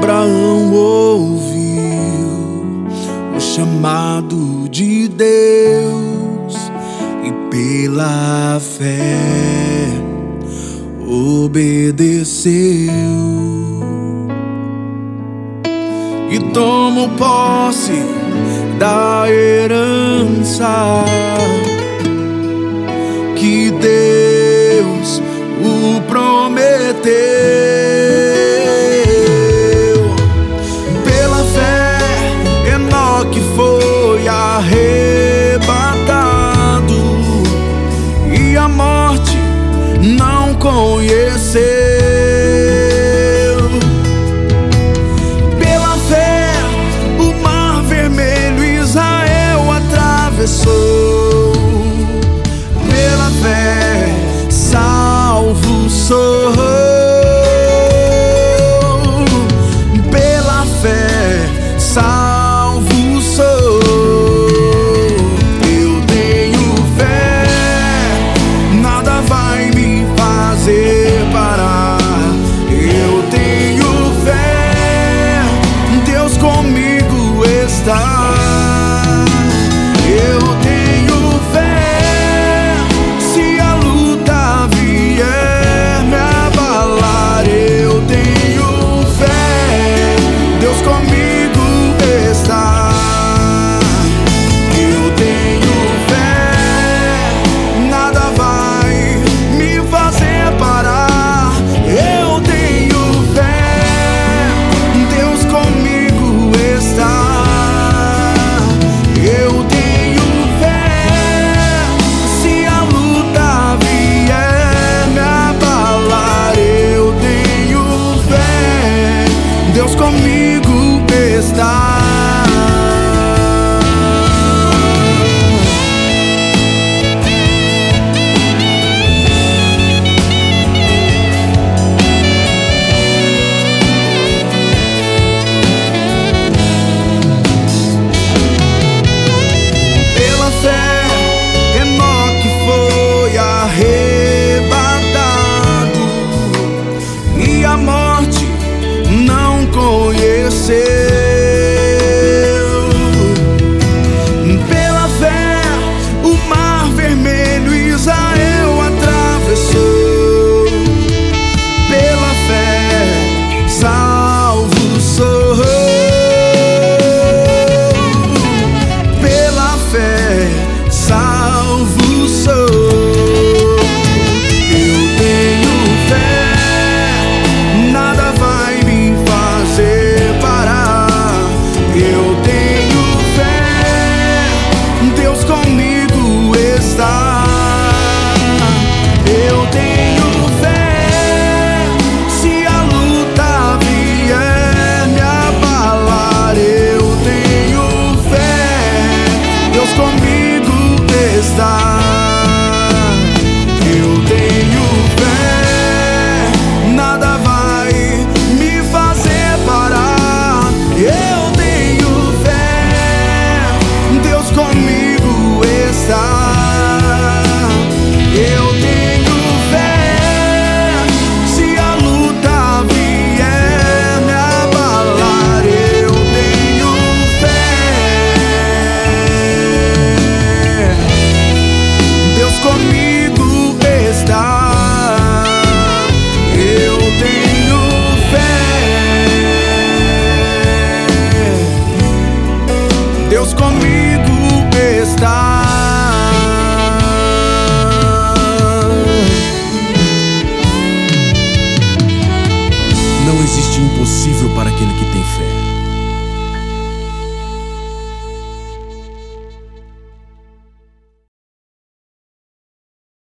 Abraão ouviu o chamado de Deus e pela fé obedeceu e tomou posse da herança que Deus o prometeu. Pela fé, Enoque foi arrebatado e a morte não conheceu. Pela fé, o mar vermelho Israel atravessou. Pela fé, salvo sou. Pela fé, salvo sou. Eu tenho fé, nada vai me fazer parar. Eu tenho fé, Deus comigo está. Eu tenho fé, se a luta vier me abalar. Eu tenho fé, Deus comigo está. Eu tenho fé, nada vai me fazer parar. Eu tenho fé, Deus comigo está. Eu tenho fé, se a luta vier me abalar. Eu tenho fé, Deus comigo está. Pela fé, Enoque foi arrebatado e a morte não conheceu. Pela fé, o mar vermelho Israel atravessou. Pela fé, salvo sou. Pela fé, salvo sou. Eu tenho fé, nada vai me fazer parar. Eu tenho fé, Deus comigo está. Eu tenho fé, se a luta vier me abalar. Eu tenho fé, Deus comigo está. Eu tenho fé, nada vai me fazer parar. Eu tenho fé, Deus comigo está. Eu tenho fé, se a luta vier me abalar. Eu tenho fé, Deus comigo está. Eu tenho fé, Deus comigo está. Não existe impossível para aquele que tem fé.